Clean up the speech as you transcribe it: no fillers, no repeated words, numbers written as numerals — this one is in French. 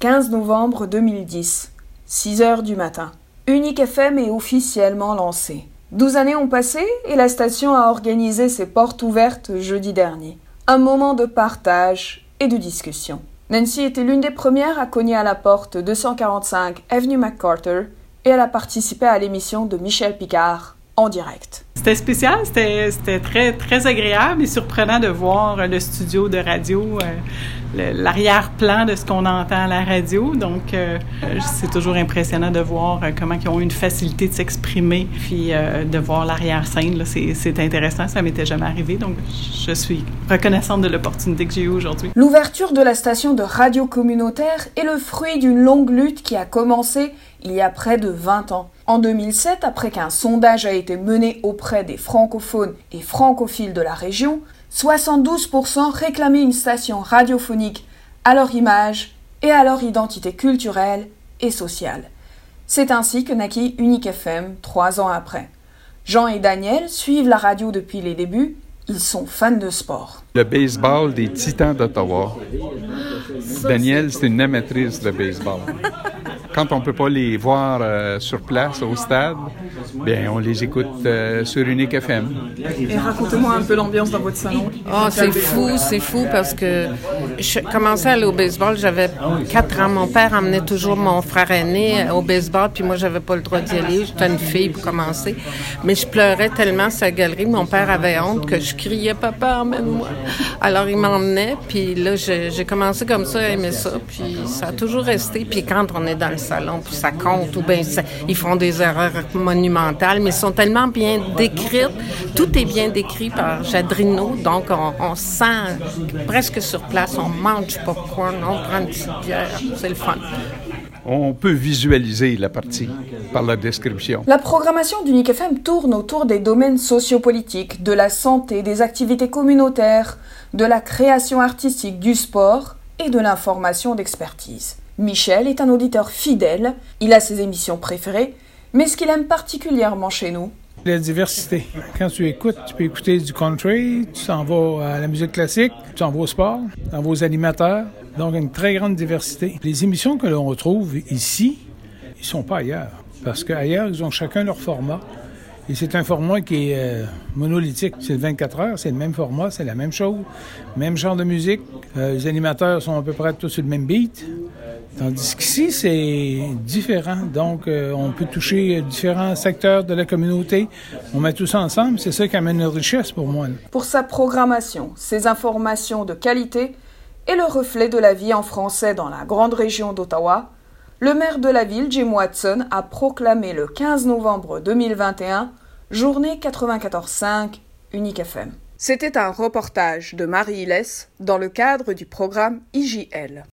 15 novembre 2010, 6 heures du matin. Unique FM est officiellement lancée. 12 années ont passé et la station a organisé ses portes ouvertes jeudi dernier. Un moment de partage et de discussion. Nancy était l'une des premières à cogner à la porte 245 Avenue MacArthur et elle a participé à l'émission de Michel Picard en direct. C'était spécial, c'était très, très agréable et surprenant de voir le studio de radio, l'arrière-plan de ce qu'on entend à la radio. Donc, c'est toujours impressionnant de voir comment ils ont une facilité de s'exprimer, puis de voir l'arrière-scène. Là, c'est intéressant, ça m'était jamais arrivé. Donc, je suis reconnaissante de l'opportunité que j'ai eue aujourd'hui. L'ouverture de la station de radio communautaire est le fruit d'une longue lutte qui a commencé il y a près de 20 ans. En 2007, après qu'un sondage a été mené auprès des francophones et francophiles de la région, 72% réclamaient une station radiophonique à leur image et à leur identité culturelle et sociale. C'est ainsi que naquit Unique FM 3 ans après. Jean et Daniel suivent la radio depuis les débuts. Ils sont fans de sport. Le baseball des Titans d'Ottawa. Daniel, c'est une amatrice de baseball. Quand on ne peut pas les voir sur place au stade, bien, on les écoute sur Unique FM. Et racontez-moi un peu l'ambiance dans votre salon. Oh, c'est fou parce que je commençais à aller au baseball, j'avais 4 ans. Mon père emmenait toujours mon frère aîné au baseball, puis moi, j'avais pas le droit d'y aller. J'étais une fille pour commencer. Mais je pleurais tellement sur la galerie. Mon père avait honte que je criais « Papa, emmène-moi ». Alors, il m'emmenait, puis là, j'ai commencé comme ça à aimer ça, puis ça a toujours resté. Puis quand on est dans le salon, puis ça compte, ou bien ils font des erreurs monumentales, mais ils sont tellement bien décrites. Tout est bien décrit par Jadrino, donc on sent presque sur place, on mange du popcorn, on prend une petite bière, c'est le fun. On peut visualiser la partie par la description. La programmation d'Unique FM tourne autour des domaines sociopolitiques, de la santé, des activités communautaires, de la création artistique, du sport et de l'information d'expertise. Michel est un auditeur fidèle, il a ses émissions préférées, mais ce qu'il aime particulièrement chez nous, la diversité. Quand tu écoutes, tu peux écouter du country, tu s'en vas à la musique classique, tu s'en vas au sport, tu s'en vas aux animateurs. Donc, une très grande diversité. Les émissions que l'on retrouve ici, ils ne sont pas ailleurs. Parce qu'ailleurs, ils ont chacun leur format. Et c'est un format qui est monolithique. C'est le 24 heures, c'est le même format, c'est la même chose. Même genre de musique. Les animateurs sont à peu près tous sur le même beat. Tandis qu'ici, c'est différent. Donc, on peut toucher différents secteurs de la communauté. On met tout ça ensemble. C'est ça qui amène une richesse pour moi. Pour sa programmation, ses informations de qualité et le reflet de la vie en français dans la grande région d'Ottawa, le maire de la ville, Jim Watson, a proclamé le 15 novembre 2021 Journée 94.5 Unique FM. C'était un reportage de Marie Hilès dans le cadre du programme IJL.